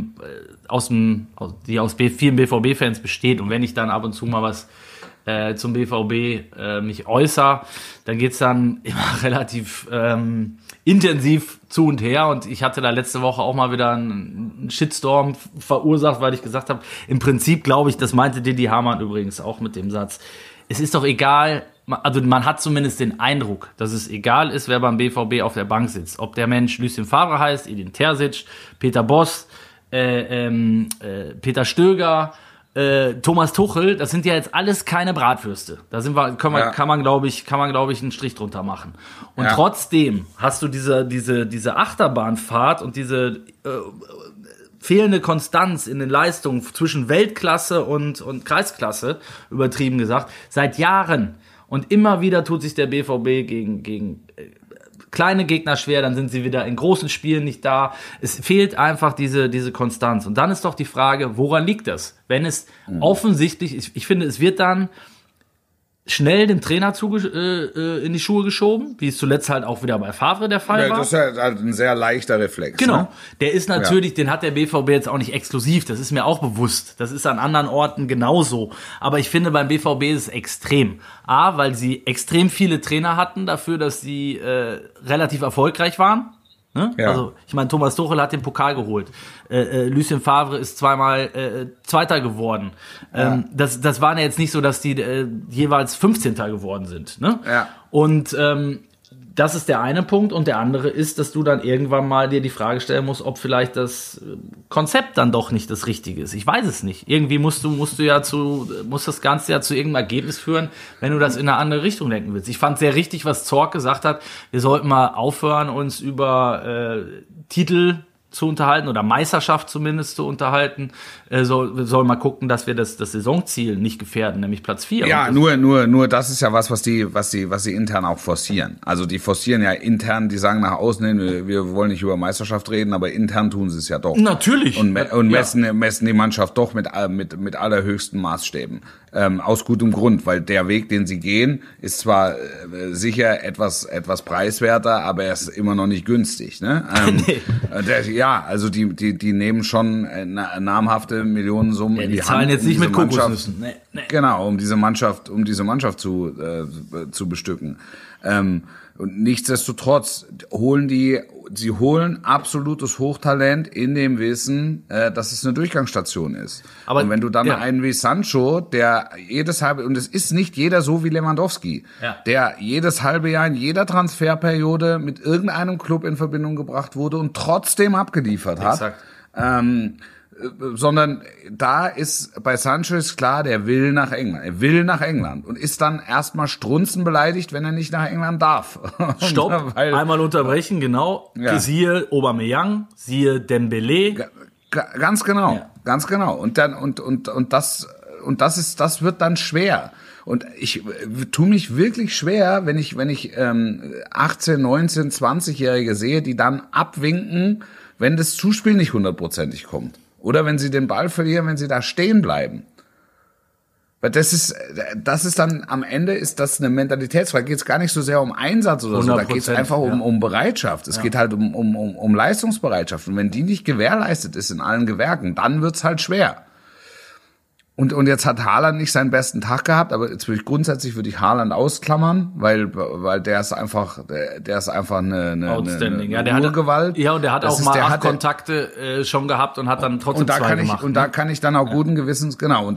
die aus vielen BVB-Fans besteht. Und wenn ich dann ab und zu mal was zum BVB mich äußere, dann geht's dann immer relativ intensiv zu und her. Und ich hatte da letzte Woche auch mal wieder einen Shitstorm verursacht, weil ich gesagt habe, im Prinzip glaube ich, das meinte Didi Hamann übrigens auch mit dem Satz, es ist doch egal, also man hat zumindest den Eindruck, dass es egal ist, wer beim BVB auf der Bank sitzt. Ob der Mensch Lucien Favre heißt, Edin Terzic, Peter Bosz, Peter Stöger Thomas Tuchel, das sind ja jetzt alles keine Bratwürste. Da kann man glaube ich einen Strich drunter machen. Und trotzdem hast du diese Achterbahnfahrt und diese fehlende Konstanz in den Leistungen zwischen Weltklasse und Kreisklasse, übertrieben gesagt, seit Jahren. Und immer wieder tut sich der BVB gegen kleine Gegner schwer, dann sind sie wieder in großen Spielen nicht da. Es fehlt einfach diese Konstanz. Und dann ist doch die Frage, woran liegt das? Wenn es offensichtlich, ich finde, es wird dann schnell dem Trainer in die Schuhe geschoben, wie es zuletzt halt auch wieder bei Favre der Fall war. Das ist halt ein sehr leichter Reflex. Genau. Ne? Der ist natürlich, den hat der BVB jetzt auch nicht exklusiv, das ist mir auch bewusst. Das ist an anderen Orten genauso. Aber ich finde, beim BVB ist es extrem. A, weil sie extrem viele Trainer hatten dafür, dass sie relativ erfolgreich waren. Ne? Ja. Also, ich meine, Thomas Tuchel hat den Pokal geholt. Lucien Favre ist zweimal Zweiter geworden. Das waren ja jetzt nicht so, dass die jeweils 15. geworden sind. Ne? Ja. Und das ist der eine Punkt. Und der andere ist, dass du dann irgendwann mal dir die Frage stellen musst, ob vielleicht das Konzept dann doch nicht das Richtige ist. Ich weiß es nicht. Irgendwie muss das Ganze ja zu irgendeinem Ergebnis führen, wenn du das in eine andere Richtung lenken willst. Ich fand sehr richtig, was Zorc gesagt hat. Wir sollten mal aufhören, uns über Titel zu unterhalten oder Meisterschaft zumindest zu unterhalten. Wir sollen mal gucken, dass wir das Saisonziel nicht gefährden, nämlich Platz 4. Ja, nur das ist ja was die intern auch forcieren. Also die forcieren ja intern, die sagen nach außen hin, wir wollen nicht über Meisterschaft reden, aber intern tun sie es ja doch. Natürlich. Und messen die Mannschaft doch mit allerhöchsten Maßstäben. Aus gutem Grund, weil der Weg, den sie gehen, ist zwar sicher etwas preiswerter, aber er ist immer noch nicht günstig. Ne? Nee. Also die nehmen schon namhafte Millionensummen in die Hand. Die zahlen jetzt nicht mit Kokosnüssen. Nee. Genau, um diese Mannschaft zu bestücken. Und nichtsdestotrotz sie holen absolutes Hochtalent in dem Wissen, dass es eine Durchgangsstation ist. Aber, und wenn du dann einen wie Sancho, der und es ist nicht jeder so wie Lewandowski, der jedes halbe Jahr in jeder Transferperiode mit irgendeinem Club in Verbindung gebracht wurde und trotzdem abgeliefert hat. Exakt. Sondern da ist bei Sancho ist klar, der will nach England. Er will nach England und ist dann erstmal strunzenbeleidigt, wenn er nicht nach England darf. Stopp, einmal unterbrechen, genau. Ja. Siehe Aubameyang, siehe Dembélé. Ganz genau. Und das wird dann schwer. Und ich tue mich wirklich schwer, wenn ich 18, 19, 20-Jährige sehe, die dann abwinken, wenn das Zuspiel nicht 100%ig kommt. Oder wenn sie den Ball verlieren, wenn sie da stehen bleiben. Weil das ist dann, am Ende ist das eine Mentalitätsfrage. Da geht es gar nicht so sehr um Einsatz oder so, da geht es einfach um Bereitschaft. Es geht halt um Leistungsbereitschaft. Und wenn die nicht gewährleistet ist in allen Gewerken, dann wird's halt schwer. Und jetzt hat Haaland nicht seinen besten Tag gehabt, aber jetzt grundsätzlich würde ich Haaland ausklammern, weil der ist einfach eine Outstanding. Urgewalt. Und der hat auch mal 8 Kontakte schon gehabt und hat dann trotzdem 2 gemacht. Und da kann ich dann auch guten Gewissens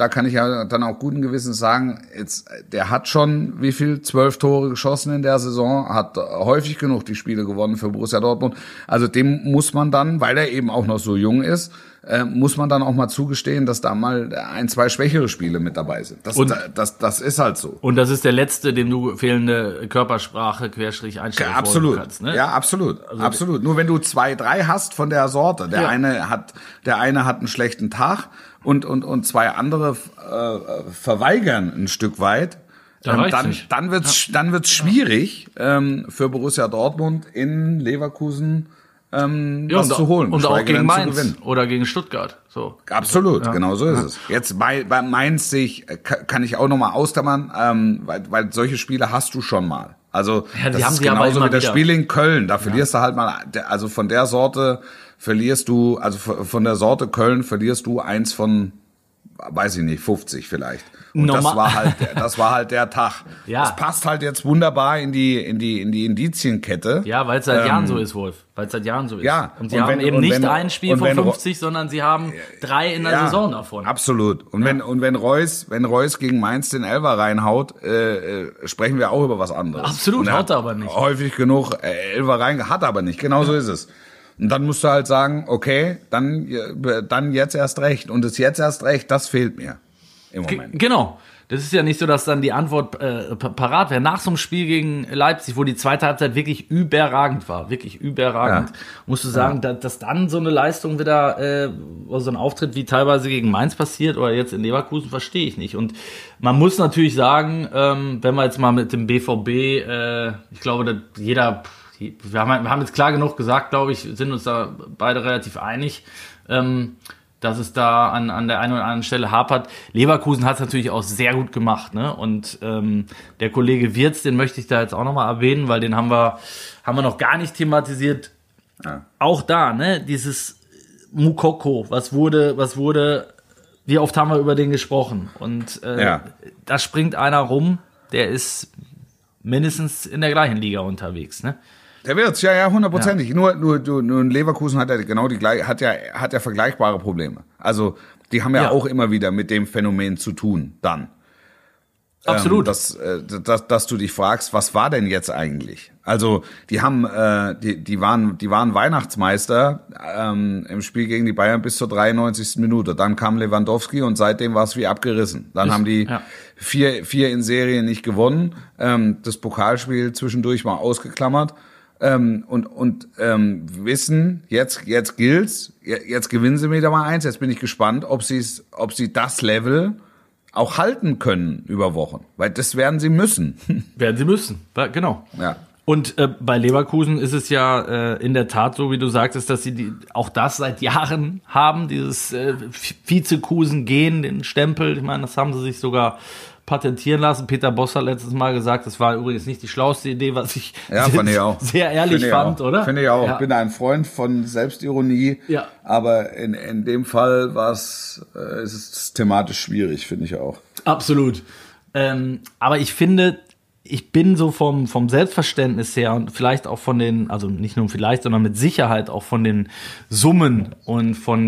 sagen, jetzt, der hat schon 12 Tore geschossen in der Saison, hat häufig genug die Spiele gewonnen für Borussia Dortmund. Also dem muss man dann, weil er eben auch noch so jung ist, muss man dann auch mal zugestehen, dass da mal 1, 2 schwächere Spiele mit dabei sind. Das ist halt so. Und das ist der letzte, dem du fehlende Körpersprache Einstellung absolut kannst. Ne? Ja, absolut. Also absolut. Nur wenn du 2, 3 hast von der Sorte, der eine hat einen schlechten Tag und 2 andere verweigern ein Stück weit. Dann wird's schwierig für Borussia Dortmund in Leverkusen was zu holen. Und auch gegen Mainz oder gegen Stuttgart. So. Absolut, genau so ist es. Jetzt bei Mainz kann ich auch nochmal ausklammern, weil solche Spiele hast du schon mal. Also das ist genauso wie das Spiel in Köln. Da verlierst du halt mal, also von der Sorte verlierst du, also von der Sorte Köln verlierst du 1 von, weiß ich nicht, 50 vielleicht. Und das war halt der Tag. Ja. Das passt halt jetzt wunderbar in die Indizienkette. Ja, weil es seit Jahren so ist, Wolf. Weil es seit Jahren so ist. Ja. Und sie haben eben nicht ein Spiel von 50, sondern sie haben 3 in der Saison davon. Absolut. Und wenn Reus gegen Mainz den Elfer reinhaut, sprechen wir auch über was anderes. Absolut, haut er aber nicht. Häufig genug Elfer hat aber nicht. Genau so ist es. Und dann musst du halt sagen, okay, dann jetzt erst recht. Und das jetzt erst recht, das fehlt mir im Moment. Genau. Das ist ja nicht so, dass dann die Antwort parat wäre. Nach so einem Spiel gegen Leipzig, wo die zweite Halbzeit wirklich überragend war, musst du sagen, dass dann so eine Leistung wieder, so ein Auftritt wie teilweise gegen Mainz passiert oder jetzt in Leverkusen, verstehe ich nicht. Und man muss natürlich sagen, wenn wir jetzt mal mit dem BVB, ich glaube, wir haben jetzt klar genug gesagt, glaube ich, sind uns da beide relativ einig, dass es da an der einen oder anderen Stelle hapert. Leverkusen hat es natürlich auch sehr gut gemacht, ne? Und der Kollege Wirtz, den möchte ich da jetzt auch nochmal erwähnen, weil den haben wir noch gar nicht thematisiert. Ja. Auch da, ne? Dieses Moukoko, was wurde, wie oft haben wir über den gesprochen? Und da springt einer rum, der ist mindestens in der gleichen Liga unterwegs, ne? Der wird's, ja, hundertprozentig. Ja. Nur Leverkusen hat ja genau die gleiche, hat ja vergleichbare Probleme. Also, die haben ja auch immer wieder mit dem Phänomen zu tun, dann. Absolut. Dass du dich fragst, was war denn jetzt eigentlich? Also, die waren Weihnachtsmeister, im Spiel gegen die Bayern bis zur 93. Minute. Dann kam Lewandowski und seitdem war es wie abgerissen. Dann haben die vier in Serie nicht gewonnen, das Pokalspiel zwischendurch mal ausgeklammert. Wissen, jetzt gilt's, jetzt gewinnen sie wieder mal eins, jetzt bin ich gespannt, ob sie das Level auch halten können über Wochen, weil das werden sie müssen. Genau. Ja. Und bei Leverkusen ist es ja in der Tat so, wie du sagtest, dass sie auch das seit Jahren haben, dieses Vizekusen-Gehen, den Stempel, ich meine, das haben sie sich sogar patentieren lassen. Peter Bosz hat letztes Mal gesagt, das war übrigens nicht die schlauste Idee, was ich sehr ehrlich fand, oder? Finde ich auch. Ich bin ein Freund von Selbstironie, aber in dem Fall ist es thematisch schwierig, finde ich auch. Absolut. Aber ich finde, ich bin so vom Selbstverständnis her und vielleicht auch von den, also nicht nur vielleicht, sondern mit Sicherheit auch von den Summen und von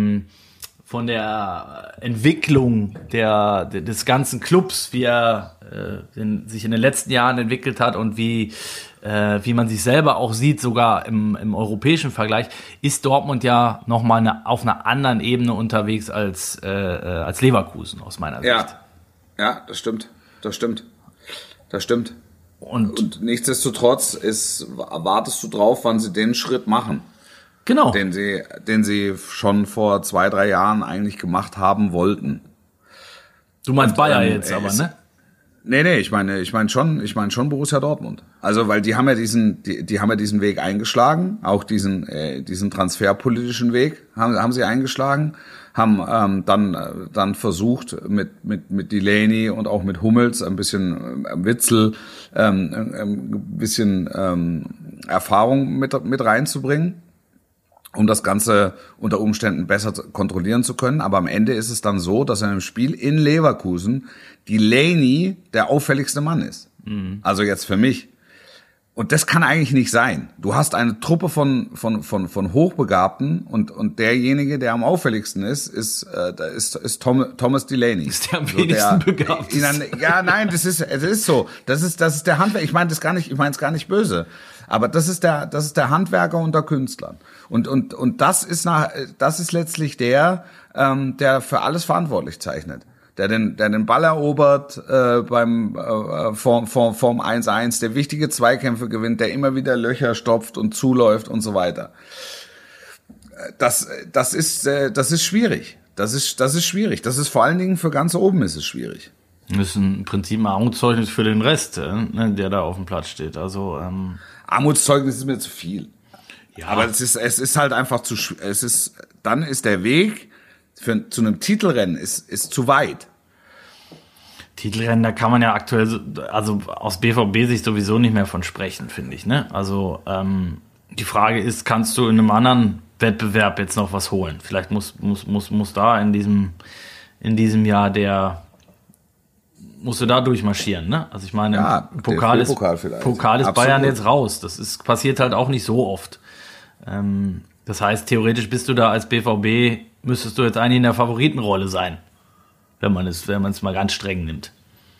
der Entwicklung des ganzen Clubs, wie er sich in den letzten Jahren entwickelt hat und wie man sich selber auch sieht, sogar im europäischen Vergleich, ist Dortmund ja nochmal auf einer anderen Ebene unterwegs als Leverkusen aus meiner Sicht. Ja, das stimmt. Und nichtsdestotrotz wartest du drauf, wann sie den Schritt machen. Genau. Den sie schon vor 2-3 Jahren eigentlich gemacht haben wollten. Du meinst Bayern jetzt aber, ne? Nee, ich meine schon Borussia Dortmund. Also, weil die haben ja diesen Weg eingeschlagen, auch diesen transferpolitischen Weg haben sie eingeschlagen, haben dann versucht mit Delaney und auch mit Hummels ein bisschen Witzel, ein bisschen Erfahrung mit reinzubringen, um das Ganze unter Umständen besser kontrollieren zu können. Aber am Ende ist es dann so, dass in einem Spiel in Leverkusen Delaney der auffälligste Mann ist. Mhm. Also jetzt für mich. Und das kann eigentlich nicht sein. Du hast eine Truppe von Hochbegabten und derjenige, der am auffälligsten ist Thomas Delaney. Ist der am wenigsten begabt? Ja, nein, das ist so. Das ist der Handwerker. Ich meine es gar nicht böse. Aber das ist der Handwerker unter Künstlern. Und das ist letztlich der für alles verantwortlich zeichnet. Der den Ball erobert vorm 1-1, der wichtige Zweikämpfe gewinnt, der immer wieder Löcher stopft und zuläuft und so weiter. Das ist schwierig. Das ist schwierig. Das ist vor allen Dingen für ganz oben ist es schwierig. Das ist im Prinzip ein Armutszeugnis für den Rest, der da auf dem Platz steht. Also Armutszeugnis ist mir zu viel. Ja. Aber es ist halt einfach dann ist der Weg zu einem Titelrennen ist zu weit. Titelrennen, da kann man ja aktuell, also aus BVB-Sicht sowieso nicht mehr von sprechen, finde ich, ne? Also die Frage ist, kannst du in einem anderen Wettbewerb jetzt noch was holen? Vielleicht muss da in diesem Jahr musst du da durchmarschieren, ne? Also ich meine, Pokal ist Bayern jetzt raus. Das passiert halt auch nicht so oft. Das heißt, theoretisch bist du da als BVB, müsstest du jetzt eigentlich in der Favoritenrolle sein, wenn man es mal ganz streng nimmt.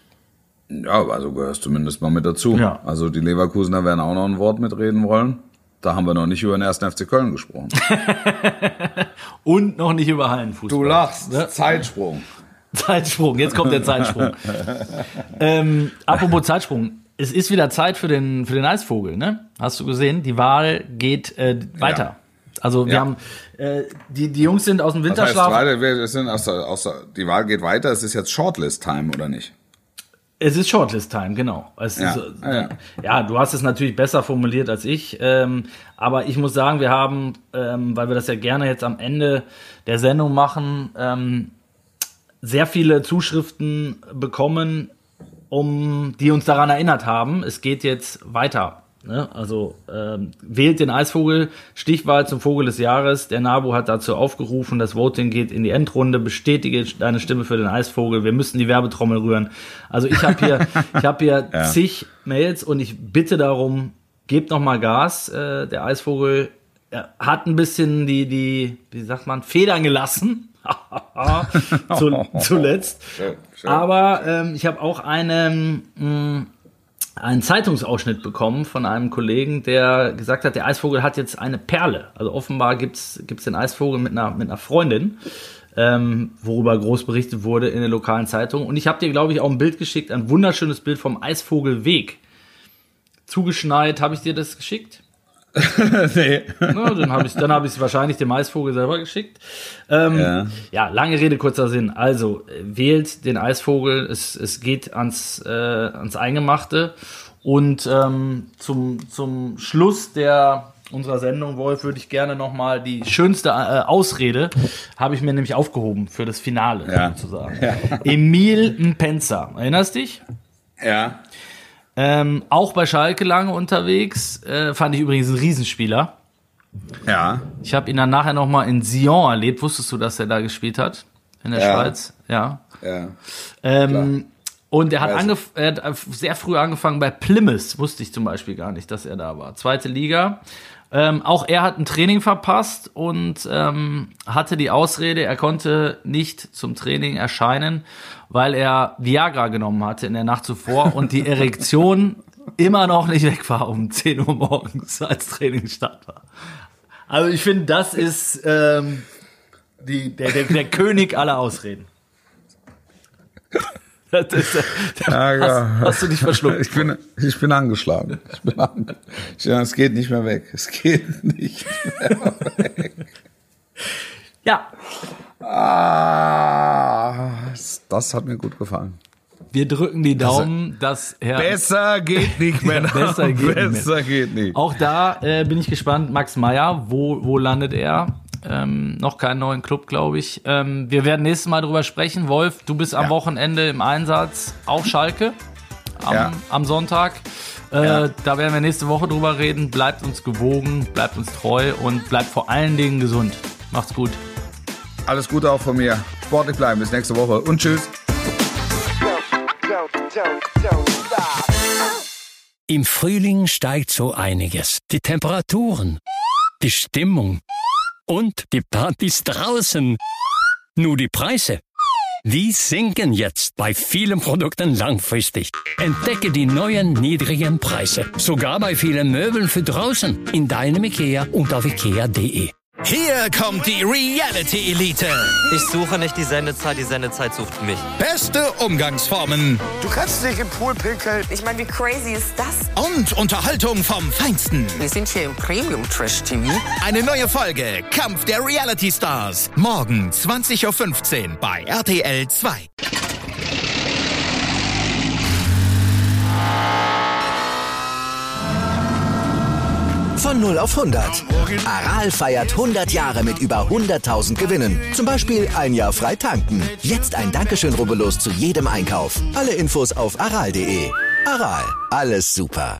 Ja, also gehörst zumindest mal mit dazu. Ja. Also die Leverkusener werden auch noch ein Wort mitreden wollen. Da haben wir noch nicht über den 1. FC Köln gesprochen. Und noch nicht über Hallenfußball. Du lachst. Ne? Zeitsprung. Zeitsprung, jetzt kommt der Zeitsprung. Apropos Zeitsprung. Es ist wieder Zeit für den Eisvogel, ne? Hast du gesehen? Die Wahl geht weiter. Ja. Also wir haben die Jungs sind aus dem Winterschlaf. Die Wahl geht weiter. Es ist jetzt Shortlist-Time, oder nicht? Es ist Shortlist-Time, genau. Ja, du hast es natürlich besser formuliert als ich. Aber ich muss sagen, wir haben, weil wir das ja gerne jetzt am Ende der Sendung machen, sehr viele Zuschriften bekommen, die uns daran erinnert haben, es geht jetzt weiter. Ne? Also wählt den Eisvogel, Stichwahl zum Vogel des Jahres. Der NABU hat dazu aufgerufen, das Voting geht in die Endrunde. Bestätige deine Stimme für den Eisvogel. Wir müssen die Werbetrommel rühren. Also ich habe hier zig Mails und ich bitte darum, gebt noch mal Gas. Der Eisvogel hat ein bisschen die wie sagt man, Federn gelassen. Zuletzt. Schön. Aber ich habe auch einen Zeitungsausschnitt bekommen von einem Kollegen, der gesagt hat, der Eisvogel hat jetzt eine Perle. Also offenbar gibt's den Eisvogel mit einer Freundin, worüber groß berichtet wurde in der lokalen Zeitung. Und ich habe dir, glaube ich, auch ein Bild geschickt, ein wunderschönes Bild vom Eisvogelweg. Zugeschneit, habe ich dir das geschickt? Nee. Na, dann habe ich es wahrscheinlich dem Eisvogel selber geschickt. Ja, lange Rede, kurzer Sinn. Also, wählt den Eisvogel, es geht ans Eingemachte. Und zum Schluss unserer Sendung, Wolf, würde ich gerne nochmal die schönste Ausrede, habe ich mir nämlich aufgehoben für das Finale, sozusagen. Ja. Emil Mpenza, erinnerst dich? Ja. Auch bei Schalke lange unterwegs, fand ich übrigens ein Riesenspieler. Ja. Ich habe ihn dann nachher nochmal in Sion erlebt. Wusstest du, dass er da gespielt hat? In der Schweiz? Ja. Und er hat sehr früh angefangen bei Plymouth. Wusste ich zum Beispiel gar nicht, dass er da war. 2. Liga. Auch er hat ein Training verpasst und hatte die Ausrede, er konnte nicht zum Training erscheinen, weil er Viagra genommen hatte in der Nacht zuvor und die Erektion immer noch nicht weg war um 10 Uhr morgens, als Trainingsstart war. Also ich finde, das ist der König aller Ausreden. Hast du dich verschluckt? Ich bin angeschlagen. Es geht nicht mehr weg. Es geht nicht mehr weg. Ja. Das hat mir gut gefallen. Wir drücken die Daumen, dass Herr... Besser geht nicht mehr. Besser geht nicht. Auch da bin ich gespannt. Max Meyer, wo landet er? Noch keinen neuen Club, glaube ich. Wir werden nächstes Mal drüber sprechen. Wolf, du bist am Wochenende im Einsatz auf Schalke am Sonntag. Da werden wir nächste Woche drüber reden. Bleibt uns gewogen, bleibt uns treu und bleibt vor allen Dingen gesund. Macht's gut. Alles Gute auch von mir. Sportlich bleiben. Bis nächste Woche und tschüss. Im Frühling steigt so einiges. Die Temperaturen, die Stimmung und die Partys draußen. Nur die Preise, die sinken jetzt bei vielen Produkten langfristig. Entdecke die neuen niedrigen Preise. Sogar bei vielen Möbeln für draußen. In deinem IKEA und auf IKEA.de. Hier kommt die Reality Elite. Ich suche nicht die Sendezeit sucht mich. Beste Umgangsformen. Du kannst nicht im Pool pinkeln. Ich meine, wie crazy ist das? Und Unterhaltung vom Feinsten. Wir sind hier im Premium-Trash-TV. Eine neue Folge Kampf der Reality Stars. Morgen 20.15 Uhr bei RTL 2. Von 0 auf 100. Aral feiert 100 Jahre mit über 100.000 Gewinnen. Zum Beispiel ein Jahr frei tanken. Jetzt ein Dankeschön, rubbellos zu jedem Einkauf. Alle Infos auf aral.de. Aral, alles super.